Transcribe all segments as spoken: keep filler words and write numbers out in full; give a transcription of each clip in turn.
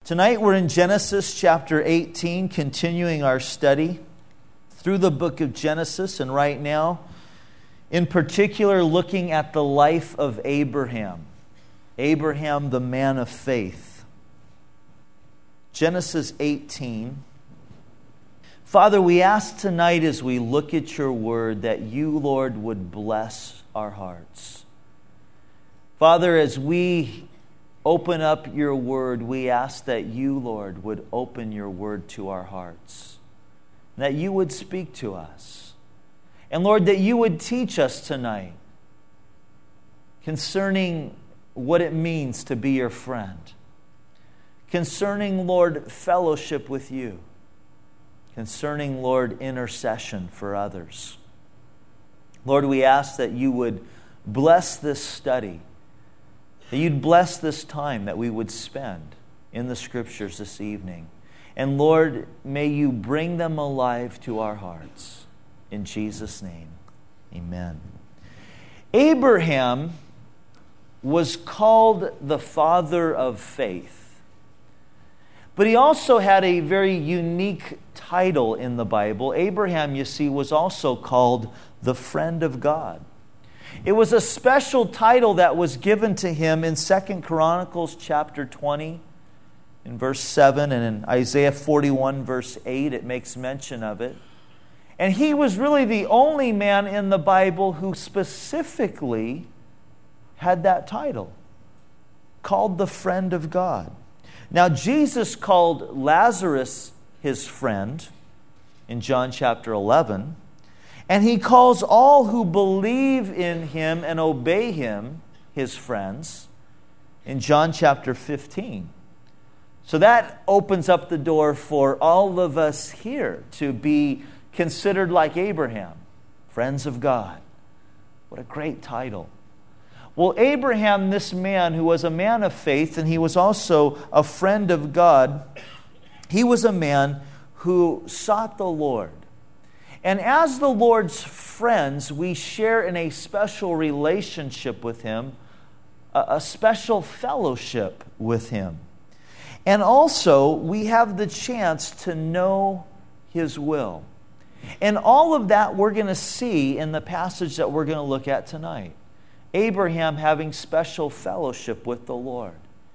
Tonight we're in Genesis chapter eighteen, continuing our study through the book of Genesis, and right now, in particular, looking at the life of Abraham. Abraham, the man of faith. Genesis eighteen. Father, we ask tonight as we look at your word that you, Lord, would bless our hearts. Father, as we open up your word, we ask that you, Lord, would open your word to our hearts, that you would speak to us. And Lord, that you would teach us tonight concerning what it means to be your friend, concerning, Lord, fellowship with you, concerning, Lord, intercession for others. Lord, we ask that you would bless this study, that you'd bless this time that we would spend in the Scriptures this evening. And Lord, may you bring them alive to our hearts. In Jesus' name, amen. Abraham was called the father of faith. But he also had a very unique title in the Bible. Abraham, you see, was also called the friend of God. It was a special title that was given to him in Second Chronicles chapter twenty, in verse seven, and in Isaiah forty-one, verse eight, it makes mention of it. And he was really the only man in the Bible who specifically had that title, called the friend of God. Now, Jesus called Lazarus his friend in John chapter eleven, and he calls all who believe in him and obey him his friends in John chapter fifteen. So that opens up the door for all of us here to be considered like Abraham, friends of God. What a great title. Well, Abraham, this man who was a man of faith, and he was also a friend of God, he was a man who sought the Lord. And as the Lord's friends, we share in a special relationship with him, a, a special fellowship with him. And also, we have the chance to know his will. And all of that we're going to see in the passage that we're going to look at tonight. Abraham having special fellowship with the Lord.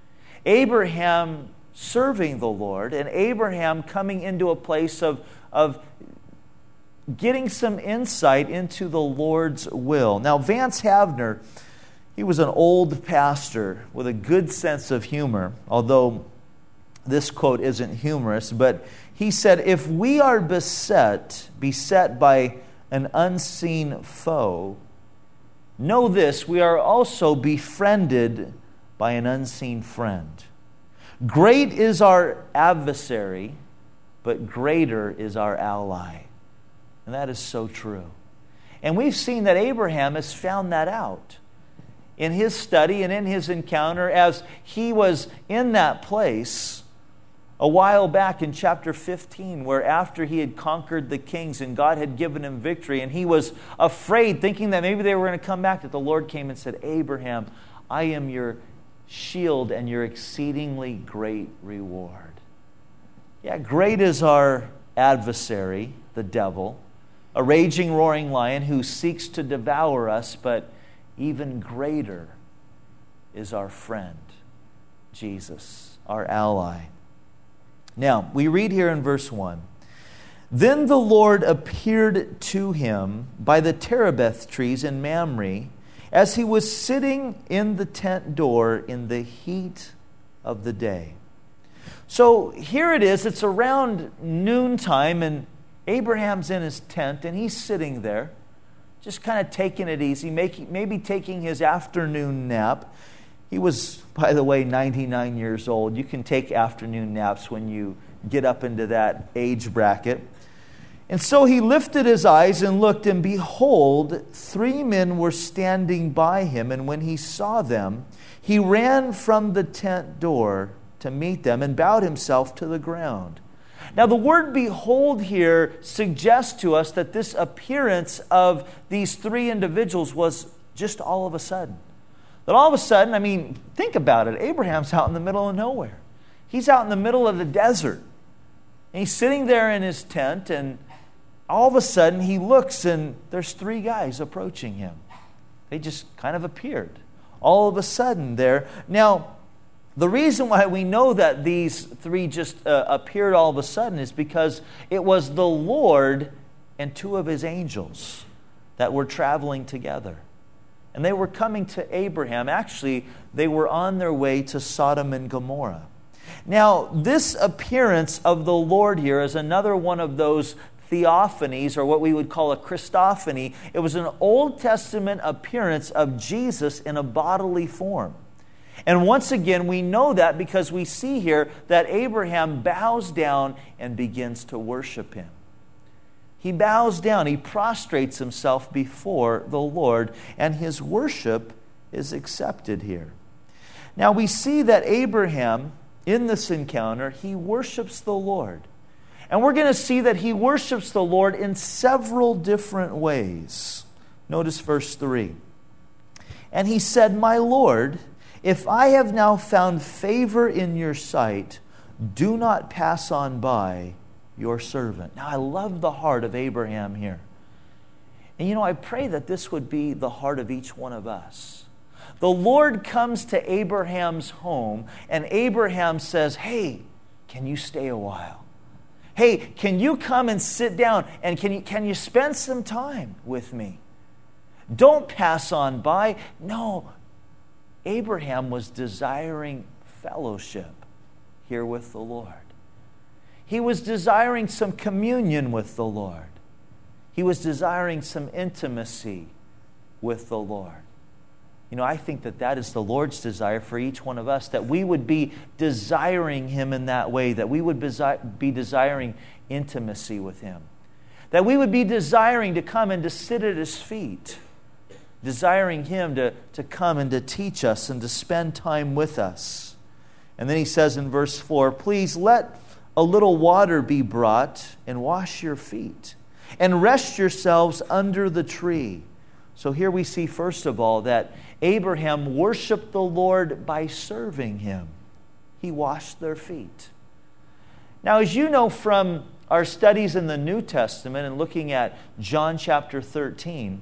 Abraham serving the Lord, and Abraham coming into a place of, of getting some insight into the Lord's will. Now, Vance Havner, he was an old pastor with a good sense of humor, although this quote isn't humorous, but he said, if we are beset, beset by an unseen foe, know this, we are also befriended by an unseen friend. Great is our adversary, but greater is our ally. And that is so true. And we've seen that Abraham has found that out in his study and in his encounter as he was in that place a while back in chapter fifteen, where after he had conquered the kings and God had given him victory, and he was afraid, thinking that maybe they were going to come back, that the Lord came and said, Abraham, I am your shield and your exceedingly great reward. Yeah, great is our adversary, the devil, a raging, roaring lion who seeks to devour us, but even greater is our friend, Jesus, our ally. Now, we read here in verse one, Then the Lord appeared to him by the terebinth trees in Mamre, as he was sitting in the tent door in the heat of the day. So here it is, it's around noontime, and Abraham's in his tent, and he's sitting there, just kind of taking it easy, making, maybe taking his afternoon nap. He was, by the way, ninety-nine years old. You can take afternoon naps when you get up into that age bracket. And so he lifted his eyes and looked, and behold, three men were standing by him. And when he saw them, he ran from the tent door to meet them and bowed himself to the ground. Now, the word behold here suggests to us that this appearance of these three individuals was just all of a sudden. That all of a sudden, I mean, think about it. Abraham's out in the middle of nowhere. He's out in the middle of the desert. And he's sitting there in his tent, and all of a sudden he looks, and there's three guys approaching him. They just kind of appeared. All of a sudden there. Now, the reason why we know that these three just uh, appeared all of a sudden is because it was the Lord and two of his angels that were traveling together. And they were coming to Abraham. Actually, they were on their way to Sodom and Gomorrah. Now, this appearance of the Lord here is another one of those theophanies, or what we would call a Christophany. It was an Old Testament appearance of Jesus in a bodily form. And once again, we know that because we see here that Abraham bows down and begins to worship him. He bows down, he prostrates himself before the Lord, and his worship is accepted here. Now we see that Abraham, in this encounter, he worships the Lord. And we're going to see that he worships the Lord in several different ways. Notice verse three. And he said, "My Lord, if I have now found favor in your sight, do not pass on by your servant." Now, I love the heart of Abraham here. And you know, I pray that this would be the heart of each one of us. The Lord comes to Abraham's home, and Abraham says, "Hey, can you stay a while? Hey, can you come and sit down, and can you, can you spend some time with me? Don't pass on by." No, Abraham was desiring fellowship here with the Lord. He was desiring some communion with the Lord. He was desiring some intimacy with the Lord. You know, I think that that is the Lord's desire for each one of us, that we would be desiring Him in that way, that we would be desiring intimacy with Him, that we would be desiring to come and to sit at His feet, desiring Him to, to come and to teach us and to spend time with us. And then he says in verse four, "Please let a little water be brought and wash your feet and rest yourselves under the tree." So here we see, first of all, that Abraham worshiped the Lord by serving Him. He washed their feet. Now, as you know from our studies in the New Testament and looking at John chapter thirteen,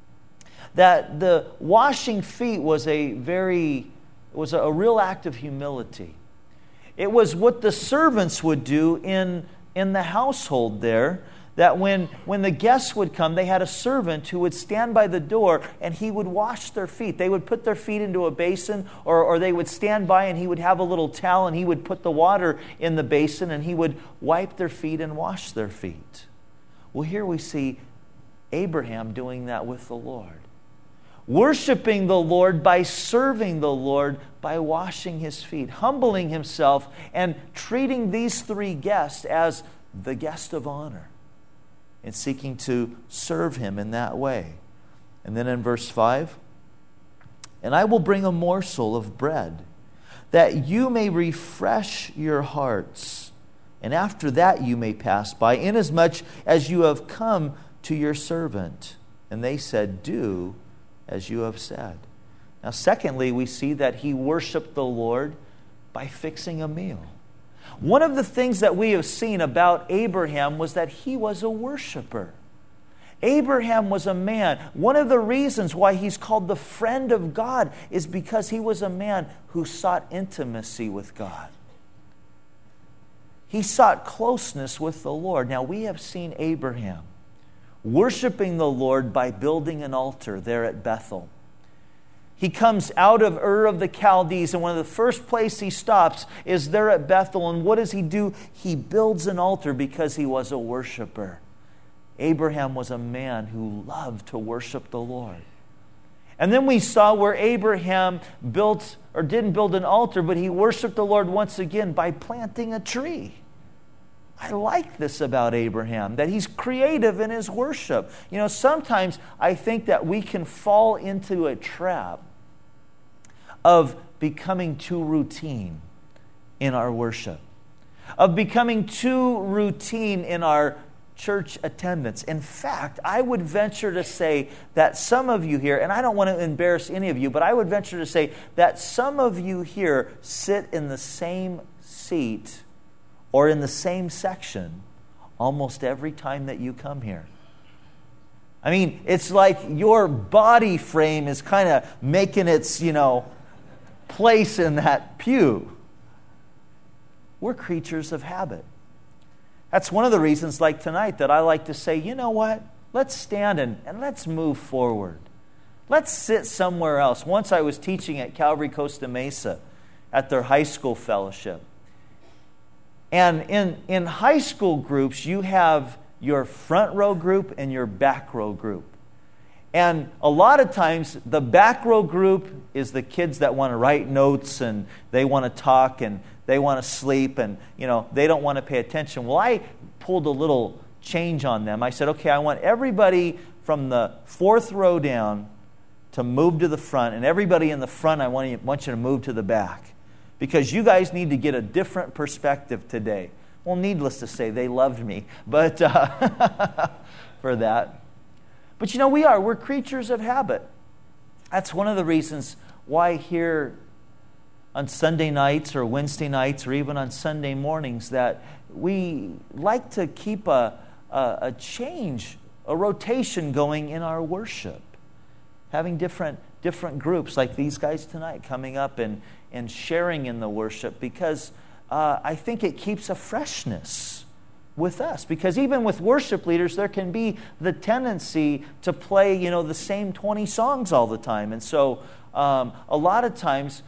that the washing feet was a very, was a real act of humility. It was what the servants would do in, in the household there, that when, when the guests would come, they had a servant who would stand by the door and he would wash their feet. They would put their feet into a basin, or, or they would stand by and he would have a little towel and he would put the water in the basin and he would wipe their feet and wash their feet. Well, here we see Abraham doing that with the Lord. Worshiping the Lord by serving the Lord by washing His feet, humbling himself and treating these three guests as the guest of honor, and seeking to serve Him in that way. And then in verse five, "And I will bring a morsel of bread, that you may refresh your hearts, and after that you may pass by, inasmuch as you have come to your servant." And they said, "Do as you have said." Now, secondly, we see that he worshiped the Lord by fixing a meal. One of the things that we have seen about Abraham was that he was a worshiper. Abraham was a man. One of the reasons why he's called the friend of God is because he was a man who sought intimacy with God. He sought closeness with the Lord. Now, we have seen Abraham worshiping the Lord by building an altar there at Bethel. He comes out of Ur of the Chaldees, and one of the first places he stops is there at Bethel. And what does he do? He builds an altar because he was a worshiper. Abraham was a man who loved to worship the Lord. And then we saw where Abraham built, or didn't build an altar, but he worshiped the Lord once again by planting a tree. I like this about Abraham, that he's creative in his worship. You know, sometimes I think that we can fall into a trap of becoming too routine in our worship, of becoming too routine in our church attendance. In fact, I would venture to say that some of you here, and I don't want to embarrass any of you, but I would venture to say that some of you here sit in the same seat or in the same section almost every time that you come here. I mean, it's like your body frame is kind of making its, you know, place in that pew. We're creatures of habit. That's one of the reasons, like tonight, that I like to say, you know what? Let's stand and, and let's move forward. Let's sit somewhere else. Once I was teaching at Calvary Costa Mesa at their high school fellowship. And in, in high school groups, you have your front row group and your back row group. And a lot of times, the back row group is the kids that want to write notes and they want to talk and they want to sleep and, you know, they don't want to pay attention. Well, I pulled a little change on them. I said, okay, I want everybody from the fourth row down to move to the front, and everybody in the front, I want you, want you to move to the back. Because you guys need to get a different perspective today. Well, needless to say, they loved me but uh, for that. But you know, we are. We're creatures of habit. That's one of the reasons why here on Sunday nights or Wednesday nights or even on Sunday mornings that we like to keep a, a, a change, a rotation going in our worship. Having different different groups like these guys tonight coming up and, and sharing in the worship because uh, I think it keeps a freshness with us. Because even with worship leaders, there can be the tendency to play, you know, the same twenty songs all the time. And so um, a lot of times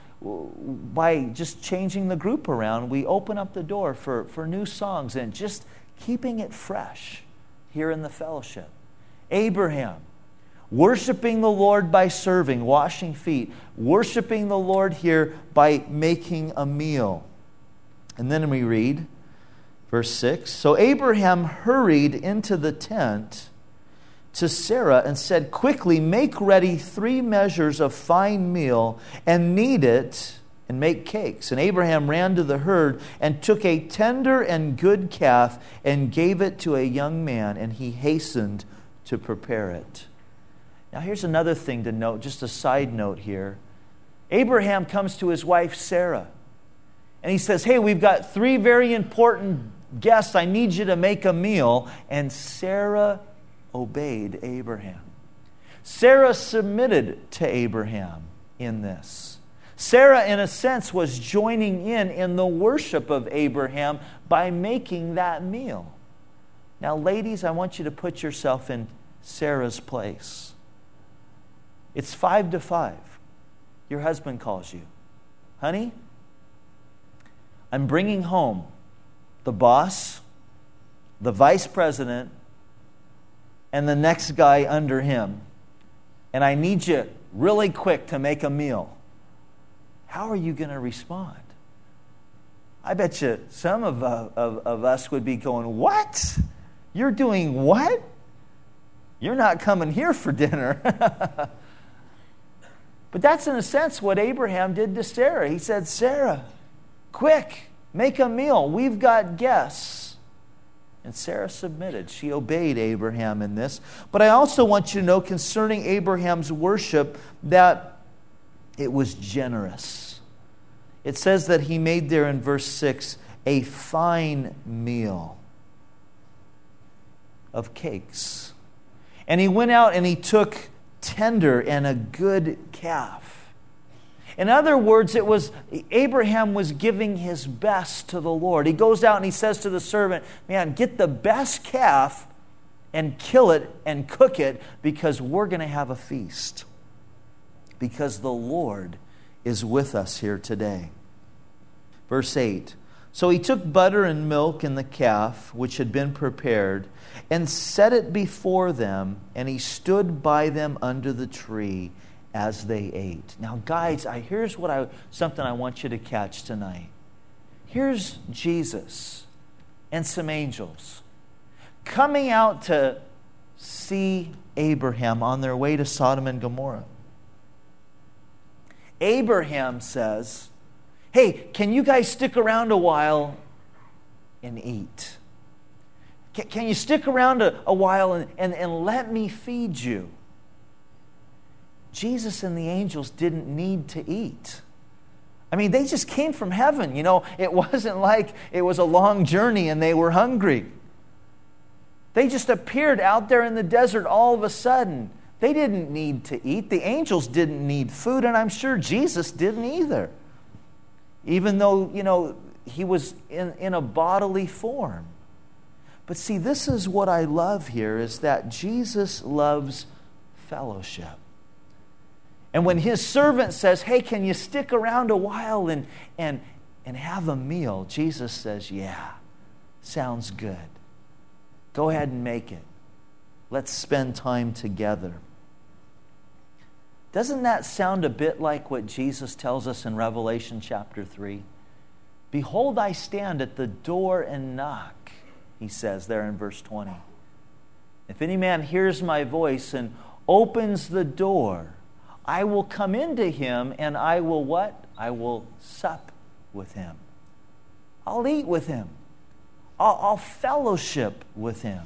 by just changing the group around, we open up the door for, for new songs and just keeping it fresh here in the fellowship. Abraham, worshiping the Lord by serving, washing feet. Worshiping the Lord here by making a meal. And then we read, verse six, so Abraham hurried into the tent to Sarah and said, quickly make ready three measures of fine meal and knead it and make cakes. And Abraham ran to the herd and took a tender and good calf and gave it to a young man, and he hastened to prepare it. Now here's another thing to note, just a side note here. Abraham comes to his wife Sarah, and he says, hey, we've got three very important guests. I need you to make a meal. And Sarah obeyed Abraham. Sarah submitted to Abraham in this. Sarah, in a sense, was joining in in the worship of Abraham by making that meal. Now, ladies, I want you to put yourself in Sarah's place. It's five to five. Your husband calls you. Honey, I'm bringing home the boss, the vice president, and the next guy under him. And I need you really quick to make a meal. How are you going to respond? I bet you some of, uh, of, of us would be going, what? You're doing what? You're not coming here for dinner. But that's in a sense what Abraham did to Sarah. He said, Sarah, quick, make a meal. We've got guests. And Sarah submitted. She obeyed Abraham in this. But I also want you to know concerning Abraham's worship that it was generous. It says that he made there in verse six a fine meal of cakes. And he went out and he took tender and a good calf. In other words, it was Abraham was giving his best to the Lord. He goes out and he says to the servant, man, get the best calf and kill it and cook it because we're going to have a feast. Because the Lord is with us here today. Verse eight. So he took butter and milk and the calf, which had been prepared, and set it before them, and he stood by them under the tree as they ate. Now, guys, I, here's what I something I want you to catch tonight. Here's Jesus and some angels coming out to see Abraham on their way to Sodom and Gomorrah. Abraham says, hey, can you guys stick around a while and eat? Can, can you stick around a, a while and, and, and let me feed you? Jesus and the angels didn't need to eat. I mean, they just came from heaven. You know, it wasn't like it was a long journey and they were hungry. They just appeared out there in the desert all of a sudden. They didn't need to eat. The angels didn't need food, and I'm sure Jesus didn't either. Even though, you know, he was in, in a bodily form. But see, this is what I love here, is that Jesus loves fellowship. And when his servant says, hey, can you stick around a while and, and, and have a meal? Jesus says, yeah, sounds good. Go ahead and make it. Let's spend time together. Doesn't that sound a bit like what Jesus tells us in Revelation chapter three? Behold, I stand at the door and knock, he says there in verse twenty. If any man hears my voice and opens the door, I will come into him and I will what? I will sup with him. I'll eat with him. I'll, I'll fellowship with him.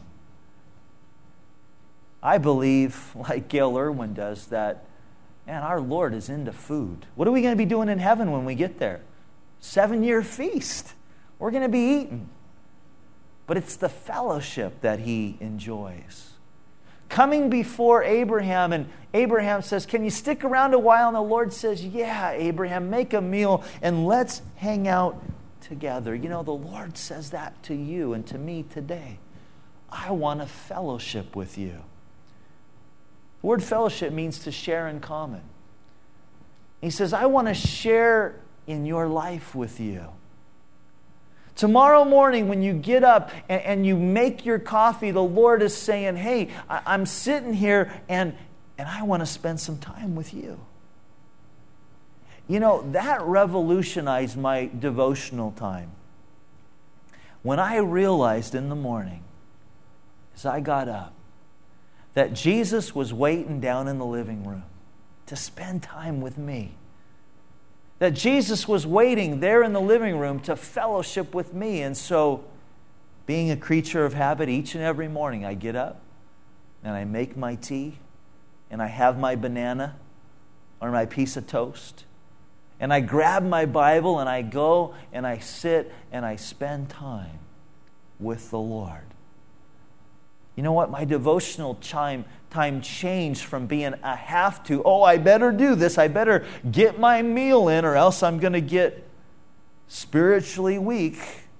I believe, like Gail Irwin does, that, man, our Lord is into food. What are we going to be doing in heaven when we get there? Seven-year feast. We're going to be eating. But it's the fellowship that he enjoys. Coming before Abraham, and Abraham says, can you stick around a while? And the Lord says, yeah, Abraham, make a meal and let's hang out together. You know, the Lord says that to you and to me today. I want to fellowship with you. The word fellowship means to share in common. He says, I want to share in your life with you. Tomorrow morning when you get up and, and you make your coffee, the Lord is saying, hey, I, I'm sitting here and, and I want to spend some time with you. You know, that revolutionized my devotional time. When I realized in the morning, as I got up, that Jesus was waiting down in the living room to spend time with me. That Jesus was waiting there in the living room to fellowship with me. And so, being a creature of habit, each and every morning I get up and I make my tea and I have my banana or my piece of toast. And I grab my Bible and I go and I sit and I spend time with the Lord. You know what? My devotional time, time changed from being a have to, oh, I better do this, I better get my meal in or else I'm going to get spiritually weak,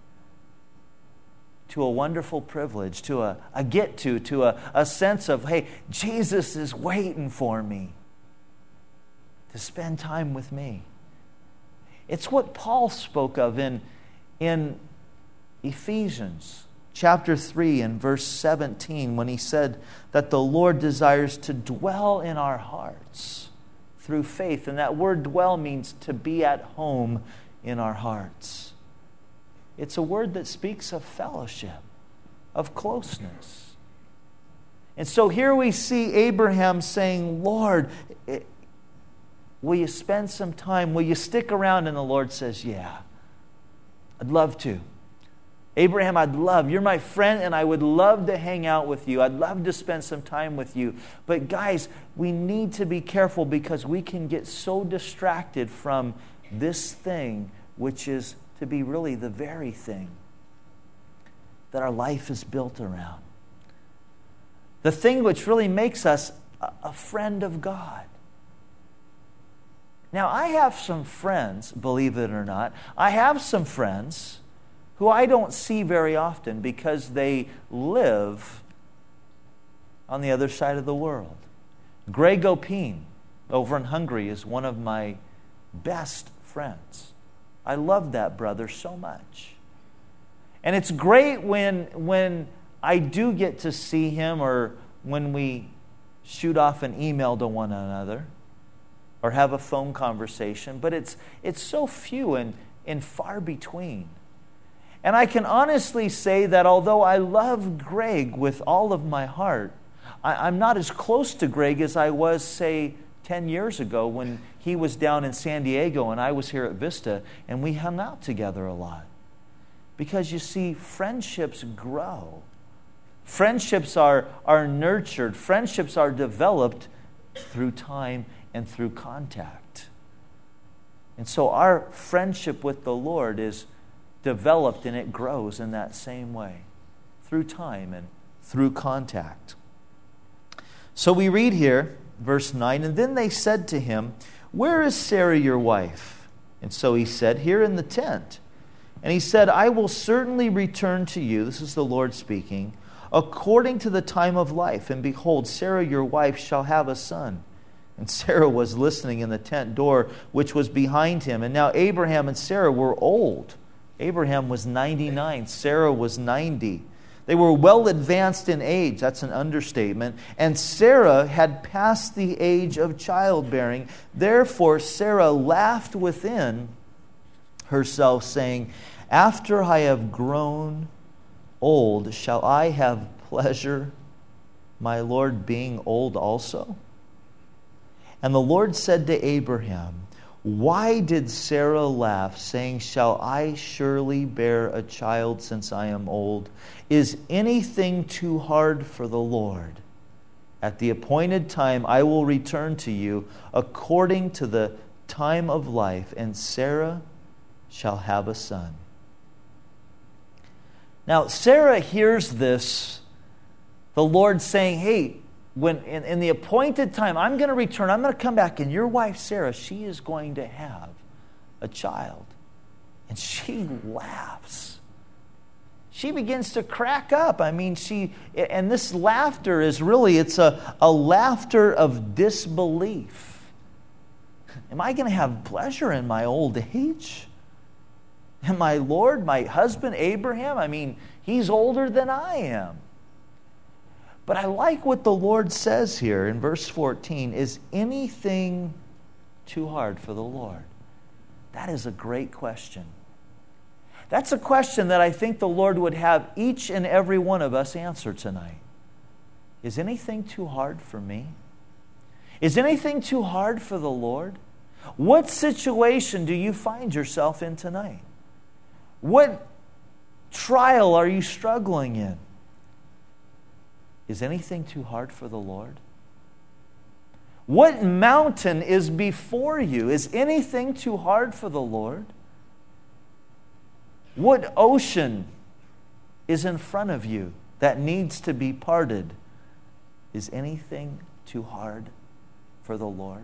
to a wonderful privilege, to a, a get to, to a, a sense of, hey, Jesus is waiting for me to spend time with me. It's what Paul spoke of in, in Ephesians chapter three and verse seventeen, when he said that the Lord desires to dwell in our hearts through faith. And that word dwell means to be at home in our hearts. It's a word that speaks of fellowship, of closeness. And so here we see Abraham saying, Lord, will you spend some time? Will you stick around? And the Lord says, yeah, I'd love to. Abraham, I'd love, you're my friend, and I would love to hang out with you. I'd love to spend some time with you. But guys, we need to be careful because we can get so distracted from this thing, which is to be really the very thing that our life is built around. The thing which really makes us a friend of God. Now, I have some friends, believe it or not, I have some friends who I don't see very often because they live on the other side of the world. Greg Opine over in Hungary is one of my best friends. I love that brother so much. And it's great when, when I do get to see him or when we shoot off an email to one another or have a phone conversation, but it's, it's so few and, and far between. And I can honestly say that although I love Greg with all of my heart, I, I'm not as close to Greg as I was, say, ten years ago when he was down in San Diego and I was here at Vista, and we hung out together a lot. Because you see, friendships grow. Friendships are, are nurtured. Friendships are developed through time and through contact. And so our friendship with the Lord is developed and it grows in that same way, through time and through contact. So we read here, verse nine, and then they said to him, "Where is Sarah your wife?" And so he said, "Here in the tent." And he said, "I will certainly return to you," this is the Lord speaking, "according to the time of life. And behold, Sarah your wife shall have a son." And Sarah was listening in the tent door, which was behind him. And now Abraham and Sarah were old. Abraham was ninety-nine. Sarah was ninety. They were well advanced in age. That's an understatement. And Sarah had passed the age of childbearing. Therefore, Sarah laughed within herself, saying, "After I have grown old, shall I have pleasure, my Lord being old also?" And the Lord said to Abraham, "Why did Sarah laugh, saying, 'Shall I surely bear a child since I am old?' Is anything too hard for the Lord? At the appointed time I will return to you according to the time of life, and Sarah shall have a son." Now, Sarah hears this, the Lord saying, hey, when in, in the appointed time, I'm going to return, I'm going to come back, and your wife, Sarah, she is going to have a child. And she laughs. She begins to crack up. I mean, she, and this laughter is really, it's a, a laughter of disbelief. Am I going to have pleasure in my old age? And my Lord, my husband Abraham, I mean, he's older than I am. But I like what the Lord says here in verse fourteen. Is anything too hard for the Lord? That is a great question. That's a question that I think the Lord would have each and every one of us answer tonight. Is anything too hard for me? Is anything too hard for the Lord? What situation do you find yourself in tonight? What trial are you struggling in? Is anything too hard for the Lord? What mountain is before you? Is anything too hard for the Lord? What ocean is in front of you that needs to be parted? Is anything too hard for the Lord?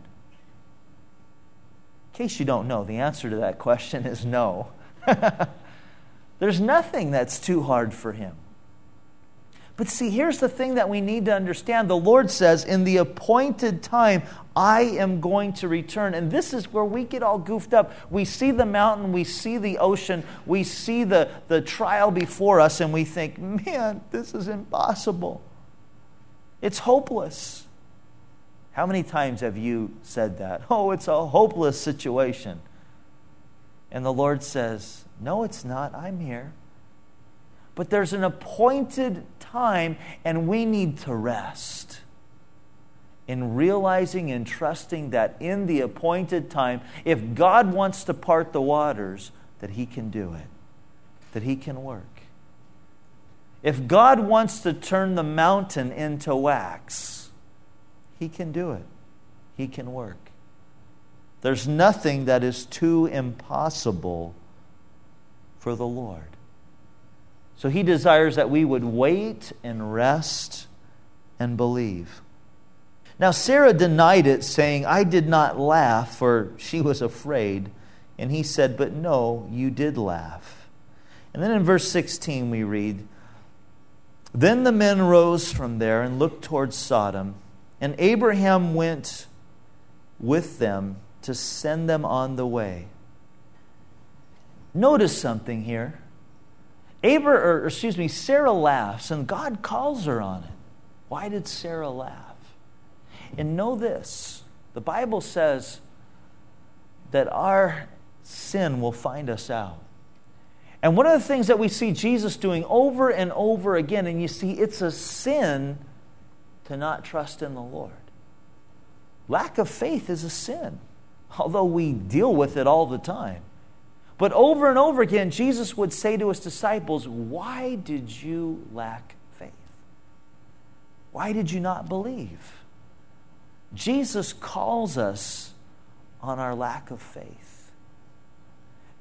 In case you don't know, the answer to that question is no. There's nothing that's too hard for Him. But see, here's the thing that we need to understand. The Lord says, in the appointed time, I am going to return. And this is where we get all goofed up. We see the mountain, we see the ocean, we see the, the trial before us, and we think, man, this is impossible. It's hopeless. How many times have you said that? Oh, it's a hopeless situation. And the Lord says, no, it's not. I'm here. But there's an appointed time, and we need to rest in realizing and trusting that in the appointed time, if God wants to part the waters, that He can do it, that He can work. If God wants to turn the mountain into wax, He can do it. He can work. There's nothing that is too impossible for the Lord. So He desires that we would wait and rest and believe. Now Sarah denied it, saying, I did not laugh, for she was afraid. And He said, but no, you did laugh. And then in verse sixteen we read, then the men rose from there and looked towards Sodom, and Abraham went with them to send them on the way. Notice something here. Abraham, or excuse me, Sarah laughs, and God calls her on it. Why did Sarah laugh? And know this, the Bible says that our sin will find us out. And one of the things that we see Jesus doing over and over again, and you see it's a sin to not trust in the Lord. Lack of faith is a sin, although we deal with it all the time. But over and over again, Jesus would say to His disciples, why did you lack faith? Why did you not believe? Jesus calls us on our lack of faith.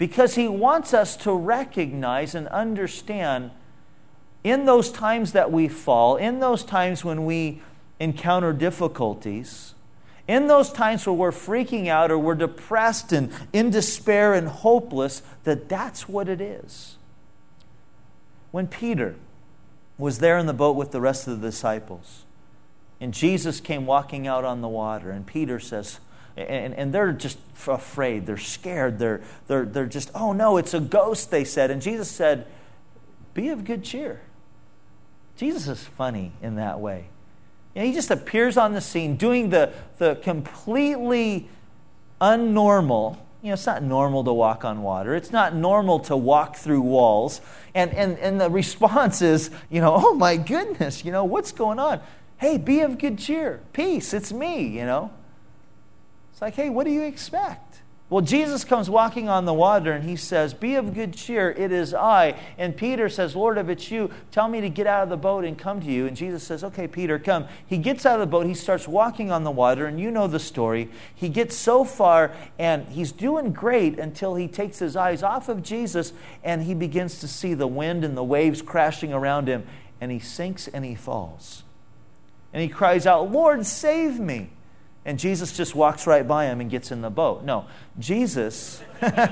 because he wants us to recognize and understand in those times that we fall, in those times when we encounter difficulties, in those times where we're freaking out or we're depressed and in despair and hopeless, that that's what it is. When Peter was there in the boat with the rest of the disciples, and Jesus came walking out on the water, and Peter says, and, and they're just afraid, they're scared, they're, they're, they're just, oh no, it's a ghost, they said. And Jesus said, be of good cheer. Jesus is funny in that way. You know, he just appears on the scene doing the, the completely unnormal. You know, it's not normal to walk on water. It's not normal to walk through walls. And, and, and the response is, you know, oh my goodness, you know, what's going on? Hey, be of good cheer. Peace, it's me, you know. It's like, hey, what do you expect? Well, Jesus comes walking on the water and he says, be of good cheer, it is I. And Peter says, Lord, if it's you, tell me to get out of the boat and come to you. And Jesus says, okay, Peter, come. He gets out of the boat, he starts walking on the water, and you know the story. He gets so far and he's doing great until he takes his eyes off of Jesus and he begins to see the wind and the waves crashing around him, and he sinks and he falls. And he cries out, Lord, save me. And Jesus just walks right by him and gets in the boat. No, Jesus,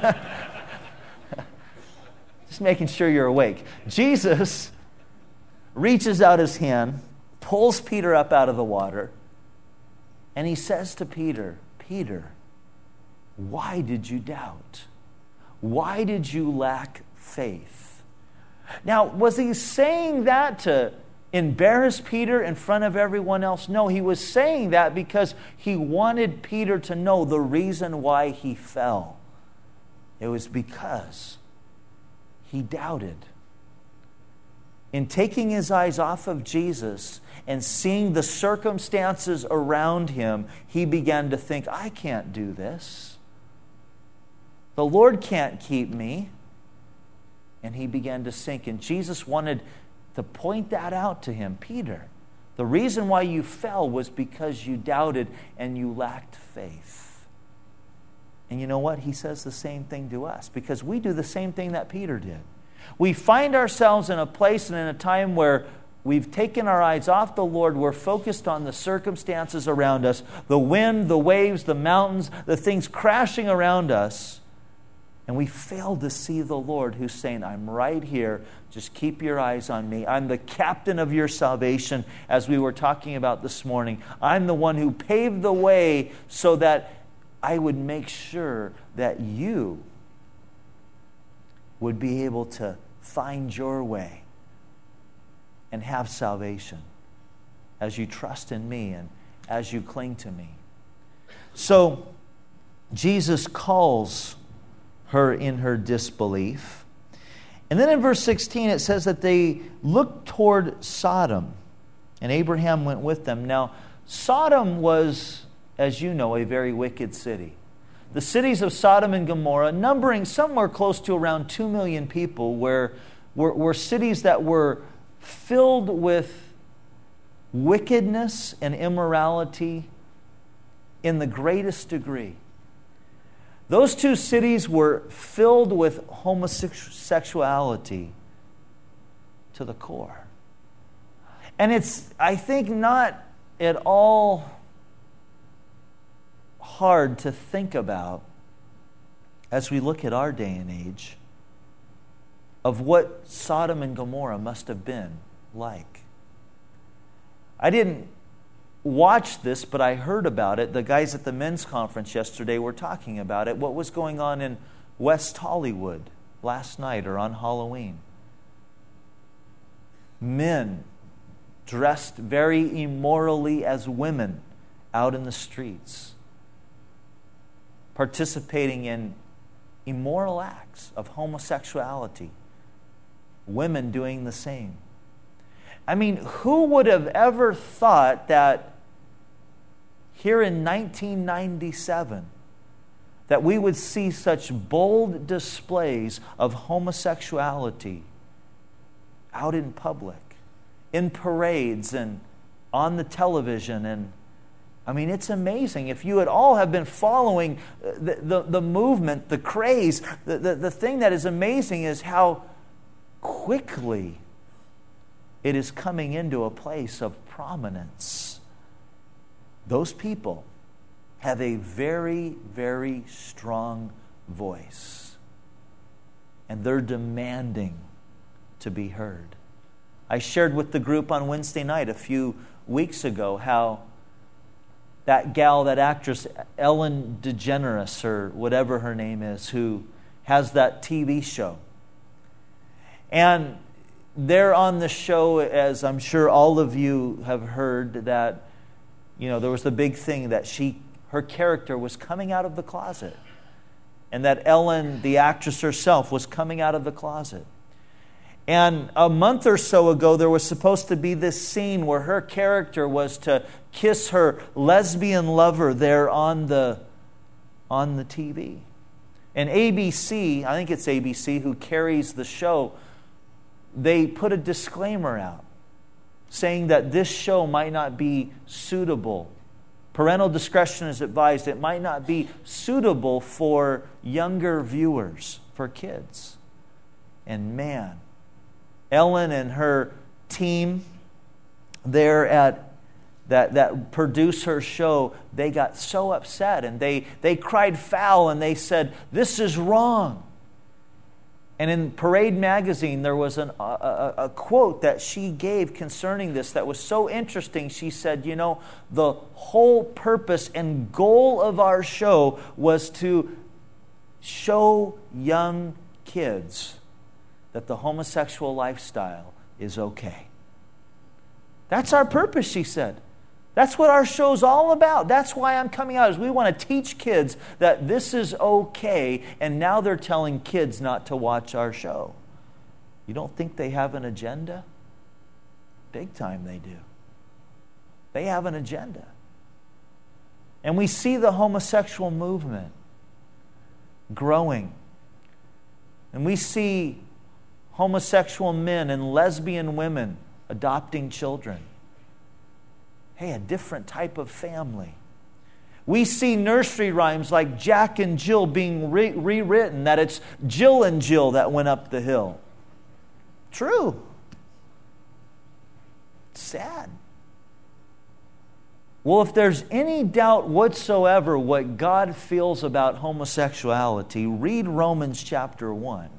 just making sure you're awake. Jesus reaches out his hand, pulls Peter up out of the water, and he says to Peter, Peter, why did you doubt? Why did you lack faith? Now, was he saying that to embarrass Peter in front of everyone else? No, he was saying that because he wanted Peter to know the reason why he fell. It was because he doubted. In taking his eyes off of Jesus and seeing the circumstances around him, he began to think, I can't do this. The Lord can't keep me. And he began to sink. And Jesus wanted to point that out to him. Peter, the reason why you fell was because you doubted and you lacked faith. And you know what? He says the same thing to us, because we do the same thing that Peter did. We find ourselves in a place and in a time where we've taken our eyes off the Lord. We're focused on the circumstances around us, the wind, the waves, the mountains, the things crashing around us. And we fail to see the Lord who's saying, I'm right here. Just keep your eyes on me. I'm the captain of your salvation, as we were talking about this morning. I'm the one who paved the way so that I would make sure that you would be able to find your way and have salvation as you trust in me and as you cling to me. So Jesus calls her in her disbelief. And then in verse sixteen it says that they looked toward Sodom, and Abraham went with them. Now, Sodom was, as you know, a very wicked city. The cities of Sodom and Gomorrah, numbering somewhere close to around two million people, were, were, were cities that were filled with wickedness and immorality in the greatest degree. Those two cities were filled with homosexuality to the core. And it's, I think, not at all hard to think about as we look at our day and age of what Sodom and Gomorrah must have been like. I didn't watch this, but I heard about it. The guys at the men's conference yesterday were talking about it. What was going on in West Hollywood last night or on Halloween? Men dressed very immorally as women out in the streets, participating in immoral acts of homosexuality. Women doing the same. I mean, who would have ever thought that here in nineteen ninety-seven that we would see such bold displays of homosexuality out in public, in parades and on the television? And I mean, it's amazing. If you at all have been following the, the, the movement, the craze, the, the, the thing that is amazing is how quickly it is coming into a place of prominence. Those people have a very, very strong voice. And they're demanding to be heard. I shared with the group on Wednesday night a few weeks ago how that gal, that actress, Ellen DeGeneres, or whatever her name is, who has that T V show. And they're on the show, as I'm sure all of you have heard, that, you know, there was the big thing that she, her character was coming out of the closet. And that Ellen, the actress herself, was coming out of the closet. And a month or so ago, there was supposed to be this scene where her character was to kiss her lesbian lover there on the, on the T V. And A B C, I think it's A B C who carries the show, they put a disclaimer out saying that this show might not be suitable. Parental discretion is advised. It might not be suitable for younger viewers, for kids. And man, Ellen and her team there at that, that produce her show, they got so upset and they, they cried foul and they said, "This is wrong." And in Parade magazine, there was an, a, a, a quote that she gave concerning this that was so interesting. She said, you know, the whole purpose and goal of our show was to show young kids that the homosexual lifestyle is okay. That's our purpose, she said. That's what our show's all about. That's why I'm coming out, is we want to teach kids that this is okay, and now they're telling kids not to watch our show. You don't think they have an agenda? Big time they do. They have an agenda. And we see the homosexual movement growing. And we see homosexual men and lesbian women adopting children. Hey, a different type of family. We see nursery rhymes like Jack and Jill being re- rewritten, that it's Jill and Jill that went up the hill. True. It's sad. Well, if there's any doubt whatsoever what God feels about homosexuality, read Romans chapter one,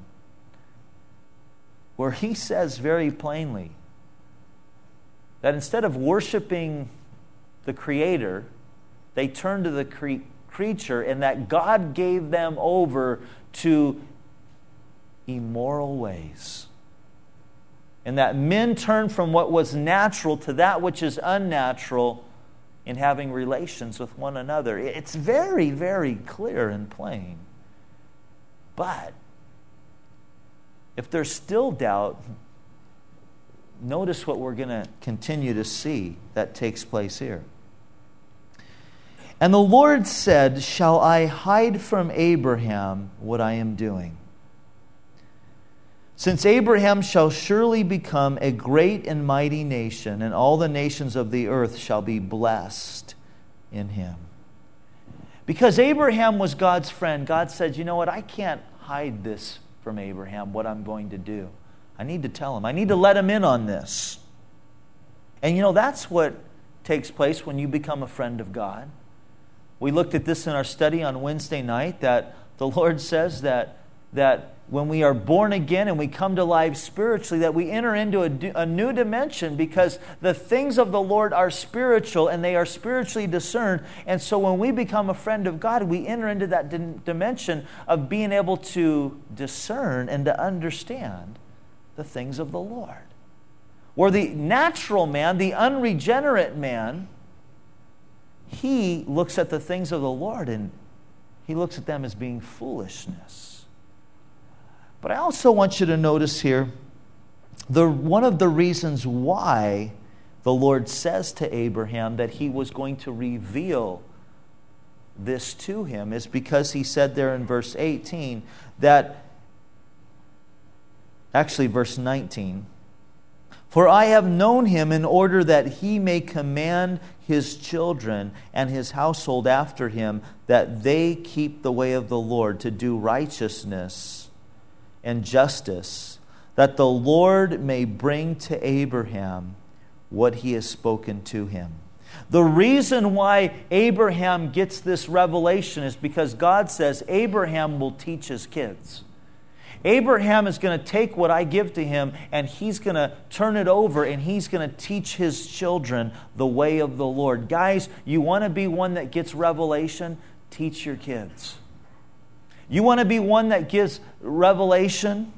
where he says very plainly that instead of worshiping the Creator, they turned to the cre- creature, and that God gave them over to immoral ways. And that men turned from what was natural to that which is unnatural in having relations with one another. It's very, very clear and plain. But if there's still doubt, notice what we're going to continue to see that takes place here. And the Lord said, "Shall I hide from Abraham what I am doing? Since Abraham shall surely become a great and mighty nation, and all the nations of the earth shall be blessed in him." Because Abraham was God's friend, God said, you know what, I can't hide this from Abraham, what I'm going to do. I need to tell him. I need to let him in on this. And you know, that's what takes place when you become a friend of God. We looked at this in our study on Wednesday night, that the Lord says that, that when we are born again and we come to life spiritually, that we enter into a, a new dimension, because the things of the Lord are spiritual and they are spiritually discerned. And so when we become a friend of God, we enter into that di- dimension of being able to discern and to understand the things of the Lord. Where the natural man, the unregenerate man, he looks at the things of the Lord and he looks at them as being foolishness. But I also want you to notice here, the one of the reasons why the Lord says to Abraham that he was going to reveal this to him is because he said there in verse eighteen that, actually verse nineteen, For I have known him in order that he may command his children and his household after him, that they keep the way of the Lord, to do righteousness and justice, that the Lord may bring to Abraham what he has spoken to him. The reason why Abraham gets this revelation is because God says Abraham will teach his kids. Abraham is going to take what I give to him and he's going to turn it over and he's going to teach his children the way of the Lord. Guys, you want to be one that gets revelation? Teach your kids. You want to be one that gives revelation?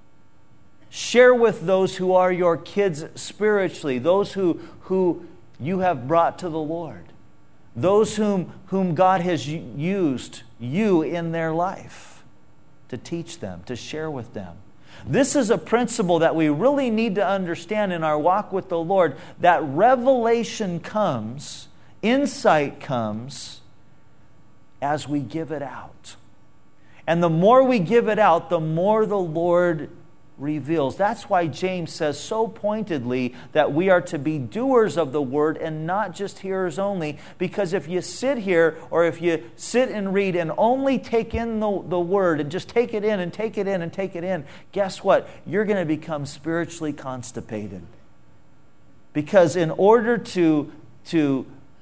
Share with those who are your kids spiritually, those who, who you have brought to the Lord, those whom, whom God has used you in their life. To teach them, to share with them. This is a principle that we really need to understand in our walk with the Lord, that revelation comes, insight comes, as we give it out. And the more we give it out, the more the Lord reveals. That's why James says so pointedly that we are to be doers of the word and not just hearers only. Because if you sit here or if you sit and read and only take in the, the word and just take it in and take it in and take it in, guess what? You're going to become spiritually constipated. Because in order to, to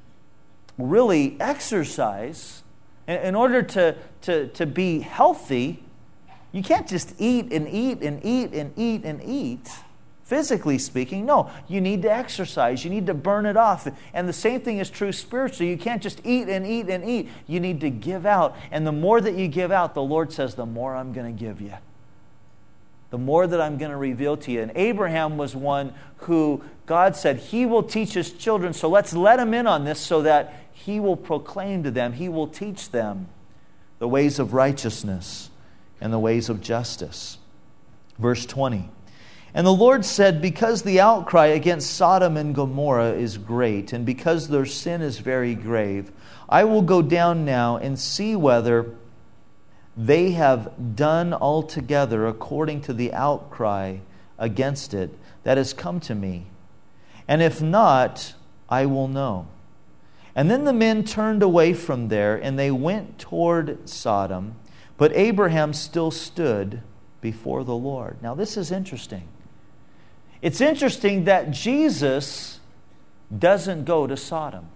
really exercise, in order to, to, to be healthy, you can't just eat and eat and eat and eat and eat, physically speaking. No, you need to exercise. You need to burn it off. And the same thing is true spiritually. You can't just eat and eat and eat. You need to give out. And the more that you give out, the Lord says, the more I'm going to give you. The more that I'm going to reveal to you. And Abraham was one who God said he will teach his children. So let's let him in on this so that he will proclaim to them, he will teach them the ways of righteousness and the ways of justice. Verse twenty. And the Lord said, because the outcry against Sodom and Gomorrah is great, and because their sin is very grave, I will go down now and see whether they have done altogether according to the outcry against it that has come to me. And if not, I will know. And then the men turned away from there, and they went toward Sodom. But Abraham still stood before the Lord. Now this is interesting. It's interesting that Jesus doesn't go to Sodom.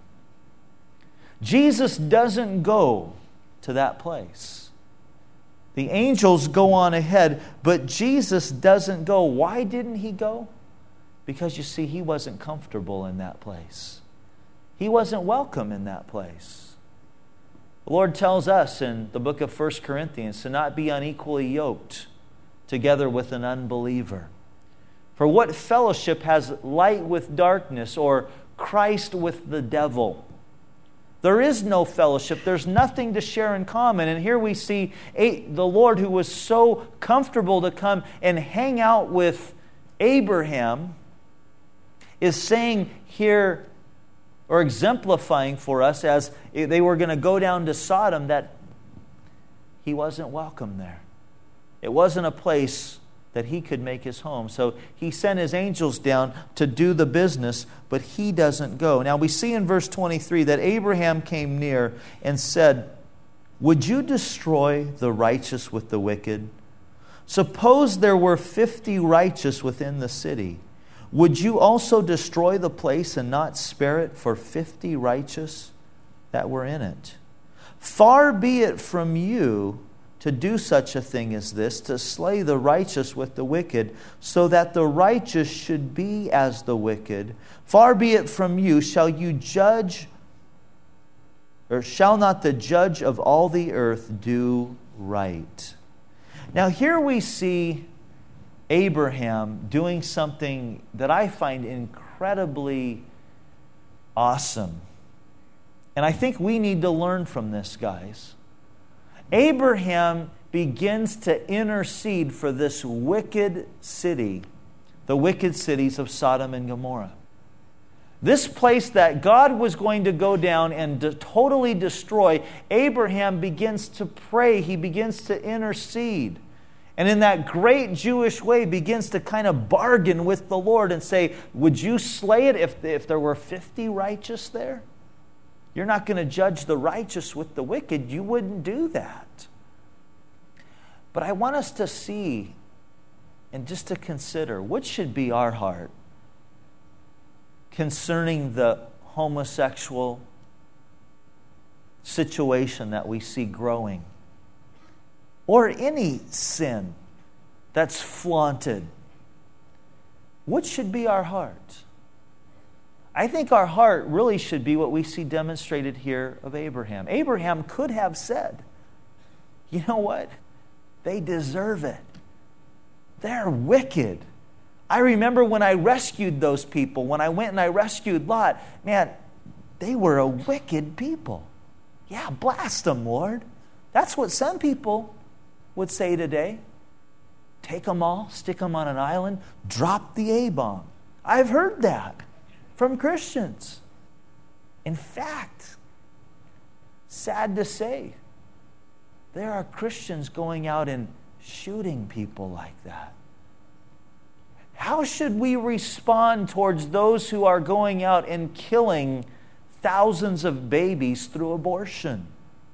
Jesus doesn't go to that place. The angels go on ahead, but Jesus doesn't go. Why didn't he go? Because you see, he wasn't comfortable in that place. He wasn't welcome in that place. The Lord tells us in the book of First Corinthians to not be unequally yoked together with an unbeliever. For what fellowship has light with darkness, or Christ with the devil? There is no fellowship. There's nothing to share in common. And here we see the Lord, who was so comfortable to come and hang out with Abraham, is saying here, or exemplifying for us as they were going to go down to Sodom, that he wasn't welcome there. It wasn't a place that he could make his home. So he sent his angels down to do the business, but he doesn't go. Now we see in verse twenty-three that Abraham came near and said, would you destroy the righteous with the wicked? Suppose there were fifty righteous within the city. Would you also destroy the place and not spare it for fifty righteous that were in it? Far be it from you to do such a thing as this, to slay the righteous with the wicked, so that the righteous should be as the wicked. Far be it from you, shall you judge, or shall not the judge of all the earth do right? Now here we see Abraham doing something that I find incredibly awesome. And I think we need to learn from this, guys. Abraham begins to intercede for this wicked city, the wicked cities of Sodom and Gomorrah. This place that God was going to go down and de- totally destroy, Abraham begins to pray. He begins to intercede. And in that great Jewish way begins to kind of bargain with the Lord and say, would you slay it if, if there were fifty righteous there? You're not going to judge the righteous with the wicked. You wouldn't do that. But I want us to see and just to consider, what should be our heart concerning the homosexual situation that we see growing, or any sin that's flaunted. What should be our heart? I think our heart really should be what we see demonstrated here of Abraham. Abraham could have said, you know what? They deserve it. They're wicked. I remember when I rescued those people, when I went and I rescued Lot, man, they were a wicked people. Yeah, blast them, Lord. That's what some people would say today. Take them all, stick them on an island, drop the A-bomb. I've heard that from Christians. In fact, sad to say, there are Christians going out and shooting people like that. How should we respond towards those who are going out and killing thousands of babies through abortion?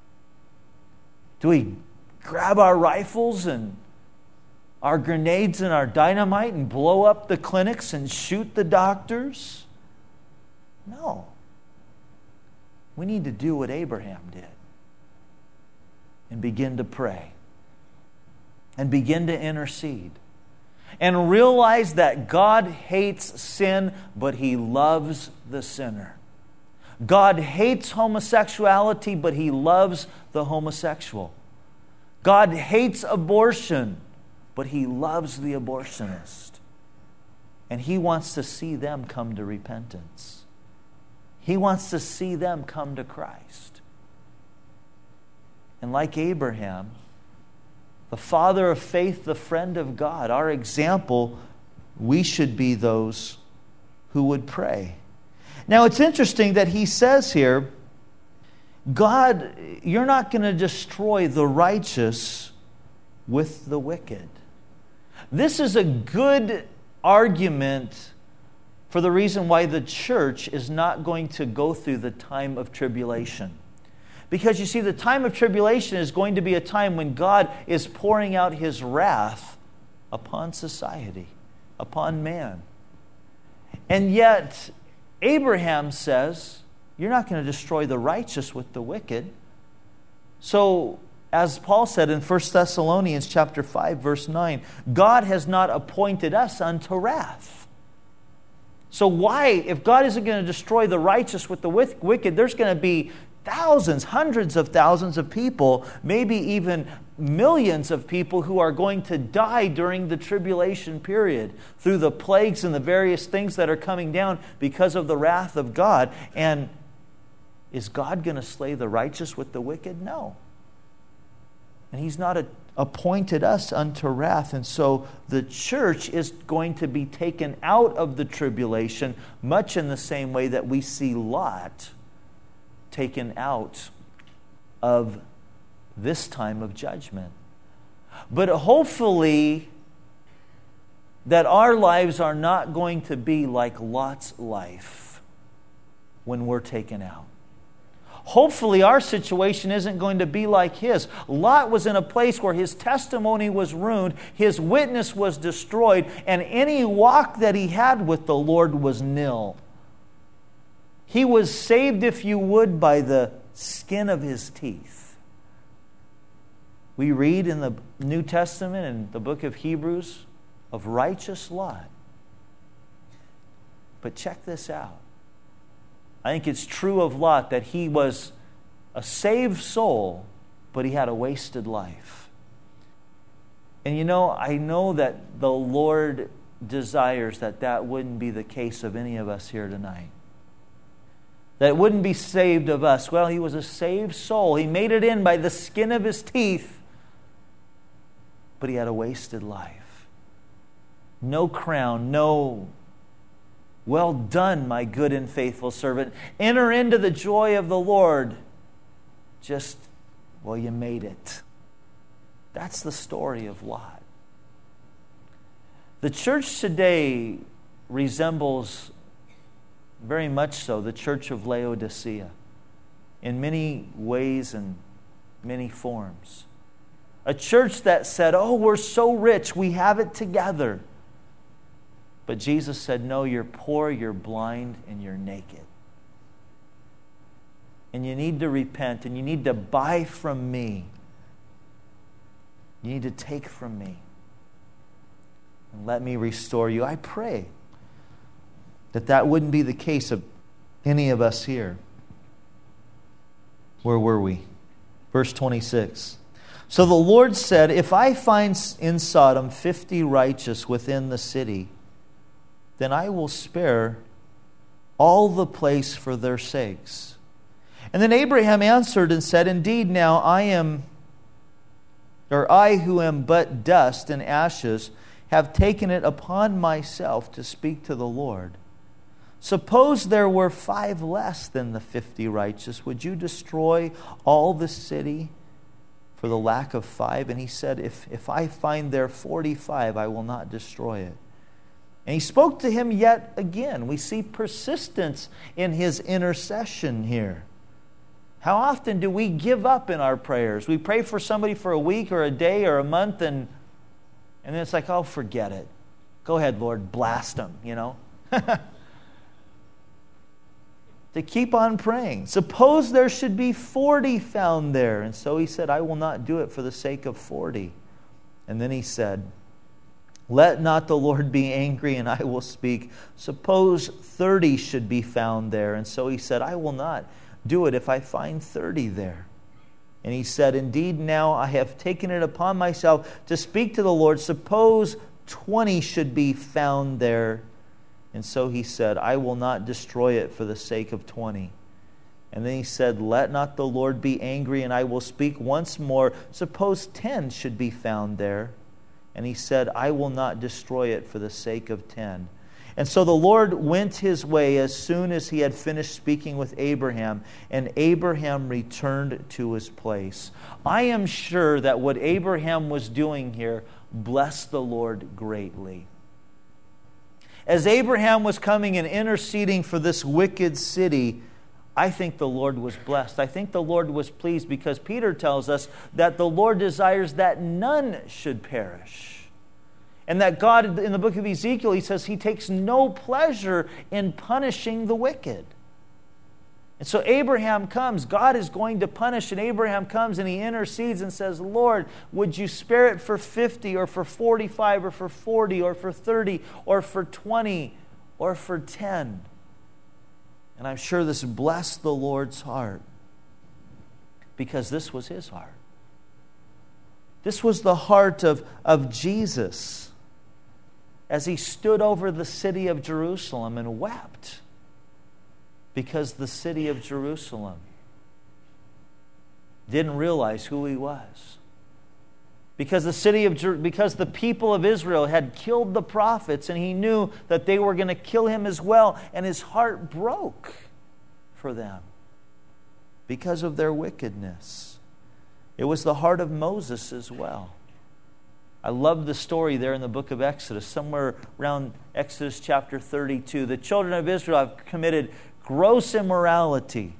Do we grab our rifles and our grenades and our dynamite and blow up the clinics and shoot the doctors? No. We need to do what Abraham did and begin to pray and begin to intercede and realize that God hates sin, but He loves the sinner. God hates homosexuality, but He loves the homosexual. God hates abortion, but He loves the abortionist. And He wants to see them come to repentance. He wants to see them come to Christ. And like Abraham, the father of faith, the friend of God, our example, we should be those who would pray. Now, it's interesting that he says here, God, you're not going to destroy the righteous with the wicked. This is a good argument for the reason why the church is not going to go through the time of tribulation. Because you see, the time of tribulation is going to be a time when God is pouring out His wrath upon society, upon man. And yet, Abraham says, you're not going to destroy the righteous with the wicked. So, as Paul said in First Thessalonians chapter five, verse nine, God has not appointed us unto wrath. So why, if God isn't going to destroy the righteous with the wicked, there's going to be thousands, hundreds of thousands of people, maybe even millions of people who are going to die during the tribulation period through the plagues and the various things that are coming down because of the wrath of God. And is God going to slay the righteous with the wicked? No. And He's not a, appointed us unto wrath. And so the church is going to be taken out of the tribulation, much in the same way that we see Lot taken out of this time of judgment. But hopefully that our lives are not going to be like Lot's life when we're taken out. Hopefully our situation isn't going to be like his. Lot was in a place where his testimony was ruined, his witness was destroyed, and any walk that he had with the Lord was nil. He was saved, if you would, by the skin of his teeth. We read in the New Testament, in the book of Hebrews, of righteous Lot. But check this out. I think it's true of Lot that he was a saved soul, but he had a wasted life. And you know, I know that the Lord desires that that wouldn't be the case of any of us here tonight. That wouldn't be saved of us. Well, he was a saved soul. He made it in by the skin of his teeth, but he had a wasted life. No crown, no well done, my good and faithful servant. Enter into the joy of the Lord. Just, well, you made it. That's the story of Lot. The church today resembles very much so the church of Laodicea in many ways and many forms. A church that said, oh, we're so rich, we have it together. But Jesus said, no, you're poor, you're blind, and you're naked. And you need to repent, and you need to buy from me. You need to take from me. And let me restore you. I pray that that wouldn't be the case of any of us here. Where were we? Verse twenty-six. So the Lord said, if I find in Sodom fifty righteous within the city, then I will spare all the place for their sakes. And then Abraham answered and said, indeed, now I am, or I who am but dust and ashes, have taken it upon myself to speak to the Lord. Suppose there were five less than the fifty righteous. Would you destroy all the city for the lack of five? And he said, if, if I find there forty-five, I will not destroy it. And he spoke to him yet again. We see persistence in his intercession here. How often do we give up in our prayers? We pray for somebody for a week or a day or a month, and, and then it's like, oh, forget it. Go ahead, Lord, blast them, you know. To keep on praying. Suppose there should be forty found there. And so he said, I will not do it for the sake of forty. And then he said, let not the Lord be angry, and I will speak. Suppose thirty should be found there. And so he said, I will not do it if I find thirty there. And he said, indeed, now I have taken it upon myself to speak to the Lord. Suppose twenty should be found there. And so he said, I will not destroy it for the sake of twenty. And then he said, let not the Lord be angry, and I will speak once more. Suppose ten should be found there. And he said, I will not destroy it for the sake of ten. And so the Lord went his way as soon as he had finished speaking with Abraham, and Abraham returned to his place. I am sure that what Abraham was doing here blessed the Lord greatly. As Abraham was coming and interceding for this wicked city, I think the Lord was blessed. I think the Lord was pleased, because Peter tells us that the Lord desires that none should perish. And that God, in the book of Ezekiel, he says he takes no pleasure in punishing the wicked. And so Abraham comes, God is going to punish, and Abraham comes and he intercedes and says, Lord, would you spare it for fifty or for forty-five or for forty or for thirty or for twenty or for ten? And I'm sure this blessed the Lord's heart, because this was his heart. This was the heart of, of Jesus as he stood over the city of Jerusalem and wept. Because the city of Jerusalem didn't realize who he was. Because the city of Jer- because the people of Israel had killed the prophets, and he knew that they were going to kill him as well, and his heart broke for them because of their wickedness. It was the heart of Moses as well. I love the story there in the book of Exodus, somewhere around Exodus chapter thirty-two. The children of Israel have committed gross immorality.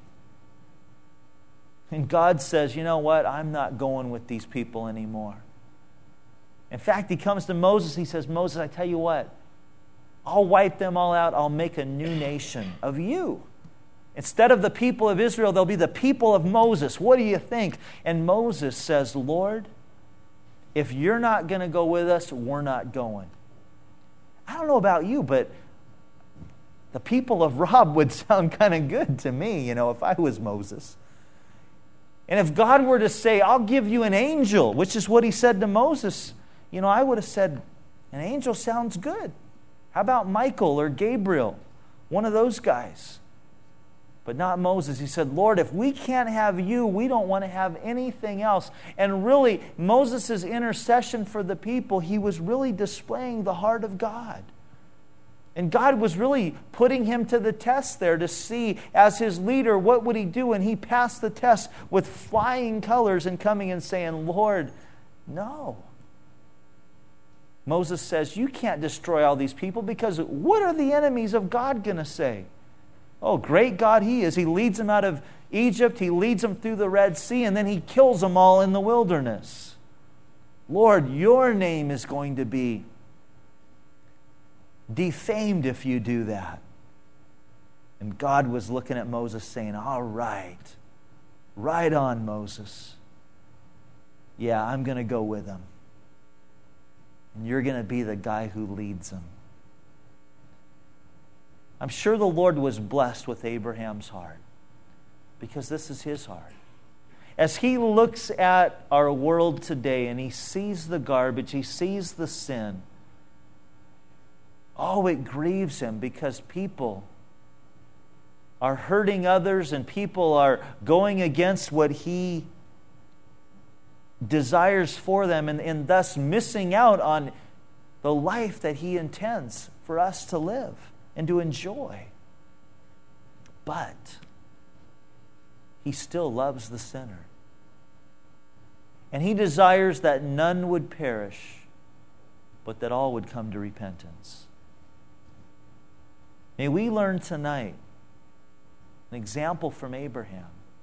And God says, you know what? I'm not going with these people anymore. In fact, he comes to Moses. He says, Moses, I tell you what, I'll wipe them all out. I'll make a new nation of you. Instead of the people of Israel, they'll be the people of Moses. What do you think? And Moses says, Lord, if you're not going to go with us, we're not going. I don't know about you, but the people of Rob would sound kind of good to me, you know, if I was Moses. And if God were to say, I'll give you an angel, which is what he said to Moses, you know, I would have said, an angel sounds good. How about Michael or Gabriel? One of those guys. But not Moses. He said, Lord, if we can't have you, we don't want to have anything else. And really, Moses' intercession for the people, he was really displaying the heart of God. And God was really putting him to the test there to see, as his leader, what would he do? And he passed the test with flying colors and coming and saying, Lord, no. Moses says, you can't destroy all these people because what are the enemies of God going to say? Oh, great God He is. He leads them out of Egypt. He leads them through the Red Sea, and then He kills them all in the wilderness. Lord, your name is going to be defamed if you do that. And God was looking at Moses saying, all right, right on, Moses. Yeah, I'm going to go with them. And you're going to be the guy who leads them. I'm sure the Lord was blessed with Abraham's heart because this is his heart. As he looks at our world today and he sees the garbage, he sees the sin, oh, it grieves him because people are hurting others and people are going against what he desires for them and, and thus missing out on the life that he intends for us to live and to enjoy. But he still loves the sinner. And he desires that none would perish, but that all would come to repentance. May we learn tonight an example from Abraham.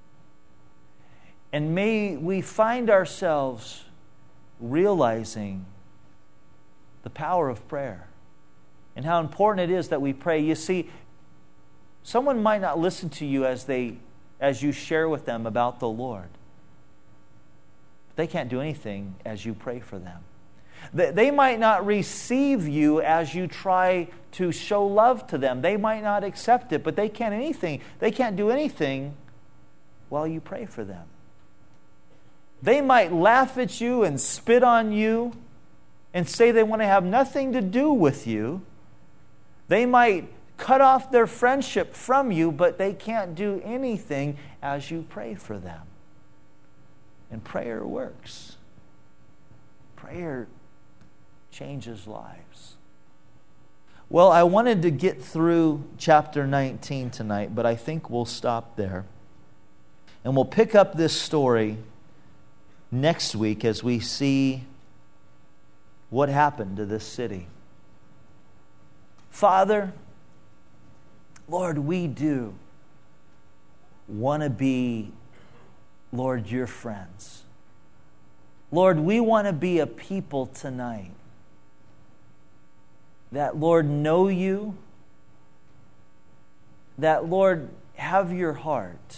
And may we find ourselves realizing the power of prayer and how important it is that we pray. You see, someone might not listen to you as they as you share with them about the Lord. But they can't do anything as you pray for them. They might not receive you as you try to show love to them. They might not accept it, but they can't anything. They can't do anything while you pray for them. They might laugh at you and spit on you and say they want to have nothing to do with you. They might cut off their friendship from you, but they can't do anything as you pray for them. And prayer works. Prayer changes lives. Well, I wanted to get through chapter nineteen tonight, but I think we'll stop there. And we'll pick up this story next week as we see what happened to this city. Father, Lord, we do want to be, Lord, your friends. Lord, we want to be a people tonight that, Lord, know you, that, Lord, have your heart.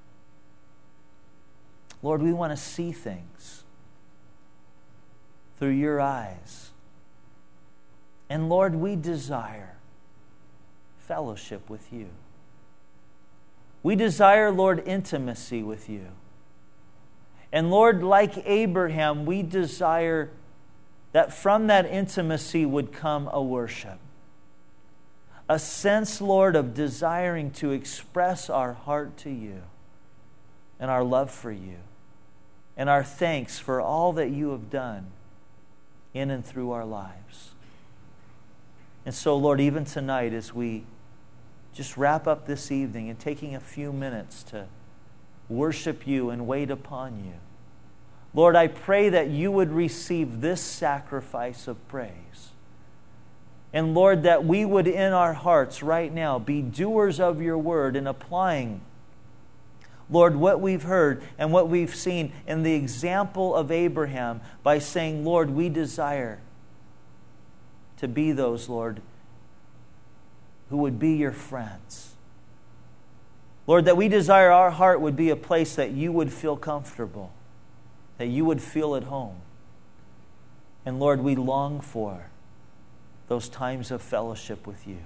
Lord, we want to see things through your eyes. And Lord, we desire fellowship with you. We desire, Lord, intimacy with you. And Lord, like Abraham, we desire that from that intimacy would come a worship. A sense, Lord, of desiring to express our heart to you and our love for you and our thanks for all that you have done in and through our lives. And so, Lord, even tonight as we just wrap up this evening and taking a few minutes to worship you and wait upon you, Lord, I pray that you would receive this sacrifice of praise. And Lord, that we would in our hearts right now be doers of your word and applying, Lord, what we've heard and what we've seen in the example of Abraham by saying, Lord, we desire to be those, Lord, who would be your friends. Lord, that we desire our heart would be a place that you would feel comfortable, that you would feel at home. And Lord, we long for those times of fellowship with you.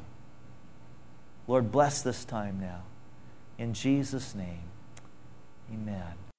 Lord, bless this time now. In Jesus' name, amen.